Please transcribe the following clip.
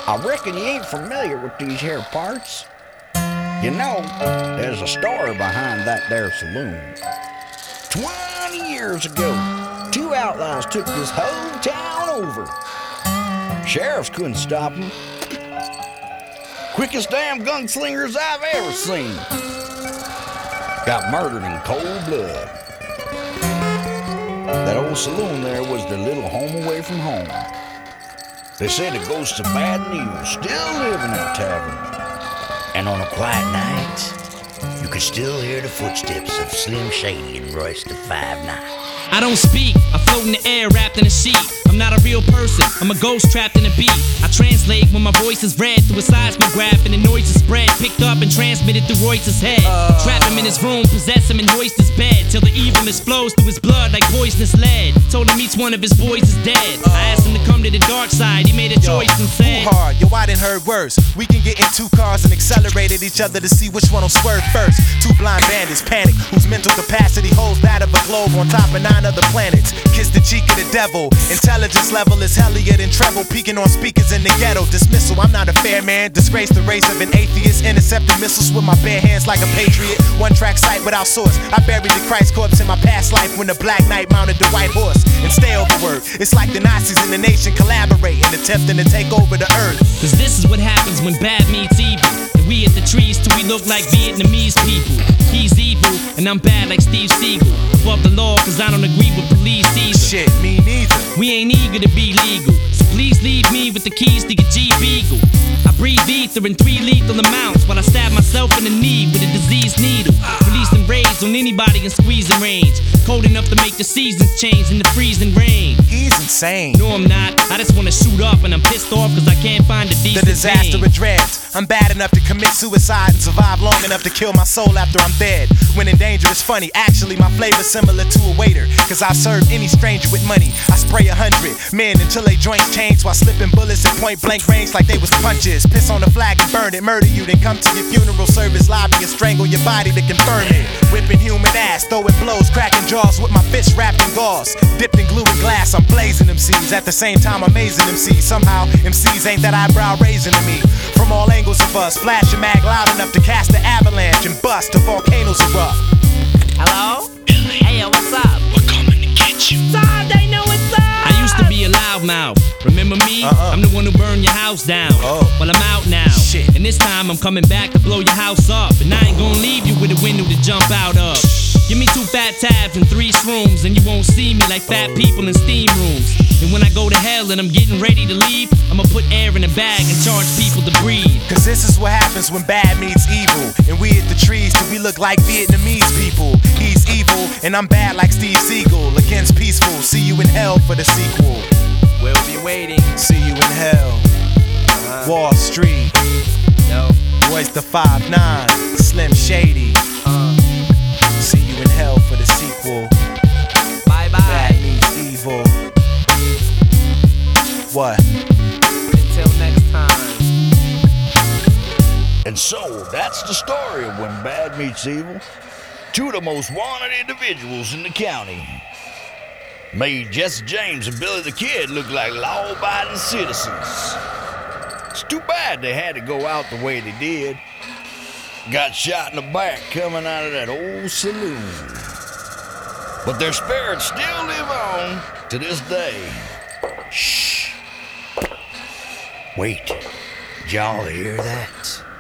I reckon you ain't familiar with these here parts. You know, there's a story behind that there saloon. 20 years ago, two outlaws took this whole town over. Sheriffs couldn't stop them. Quickest damn gunslingers I've ever seen. Got murdered in cold blood. That old saloon there was their little home away from home. They say the ghosts of bad and evil still live in that tavern. And on a quiet night, you can still hear the footsteps of Slim Shady and Royce the 5'9". I don't speak, I float in the air wrapped in a sheet. I'm not a real person, I'm a ghost trapped in a beat. I translate when my voice is read through a seismograph and the noise is spread, picked up and transmitted through Royce's head. Trap him in his room, possess him and hoist his bed till the evilness flows through his blood like poisonous lead. Told him each one of his boys is dead. I asked him to come to the dark side, he made a choice and said, too hard, yo, I done heard worse. We can get in two cars and accelerate at each other to see which one will swerve first. Two blind bandits panic, whose mental capacity holds that of a globe on top of 9 other planets. Kiss the cheek of the devil, intelligence level is hellier than treble, peeking on speakers in the ghetto. Dismissal, I'm not a fair man, disgrace the race of an atheist, intercepting missiles with my bare hands like a patriot. One track sight without source, I buried the Christ corpse in my past life when the Black Knight mounted the white horse. And stay overworked, it's like the Nazis in the nation collaborating, attempting to take over the earth. Cause this is what happens when bad meets evil. And we at the trees till we look like Vietnamese people. He's evil, and I'm bad like Steve Seagal. Above the law, cause I don't agree with police either. Shit, me neither. We ain't eager to be legal, so please leave me with the keys to your Jeep Eagle. I breathe ether in 3 lethal amounts while I stab myself in the knee with a diseased needle. Releasing rays on anybody in squeezing range. Cold enough to make the seasons change in the freezing rain. He's insane. No, I'm not. I just wanna shoot up and I'm pissed off cause I can't find a decent The disaster vein. of dreads. I'm bad enough to commit suicide and survive long enough to kill my soul after I'm dead. When in danger it's funny, actually my flavor's similar to a waiter. Cause I've served any stranger with money. I spray 100 men until they joints change while slipping bullets at point blank range like they was punches. Piss on the flag and burn it, murder you, then come to your funeral service lobby and strangle your body to confirm it. Whipping human ass, throwing blows, cracking jaws with my fist wrapped in gauze. Dipped in glue and glass, I'm blazing MCs. At the same time amazing MCs. Somehow MCs ain't that eyebrow raising to me. From all angles of us, flash a mag loud enough to cast the avalanche and bust till volcanoes erupt. Hello? Hey, yo, what's up? We're coming to get you. Todd, they know what's up! I used to be a loudmouth. Remember me? I'm the one who burned your house down. Well, I'm out now. Shit. And this time I'm coming back to blow your house up. And I ain't gonna leave you with a window to jump out of. Give me 2 fat tabs and 3 shrooms, and you won't see me like fat people in steam rooms. And when I go to hell and I'm getting ready to leave, I'ma put air in a bag and charge people to breathe. Cause this is what happens when bad meets evil. And we hit the trees till we look like Vietnamese people. He's evil, and I'm bad like Steve Seagal. Against peaceful, see you in hell for the sequel. We'll be waiting. See you in hell. Wall Street. Yo. Royce the 5'9", Slim Shady. See you in hell for the sequel. Bye bye. Bad meets evil. What? Until next time. And so, that's the story of when bad meets evil. 2 of the most wanted individuals in the county. Made Jesse James and Billy the Kid look like law-abiding citizens. It's too bad they had to go out the way they did. Got shot in the back coming out of that old saloon. But their spirits still live on to this day. Shh. Wait, did y'all hear that?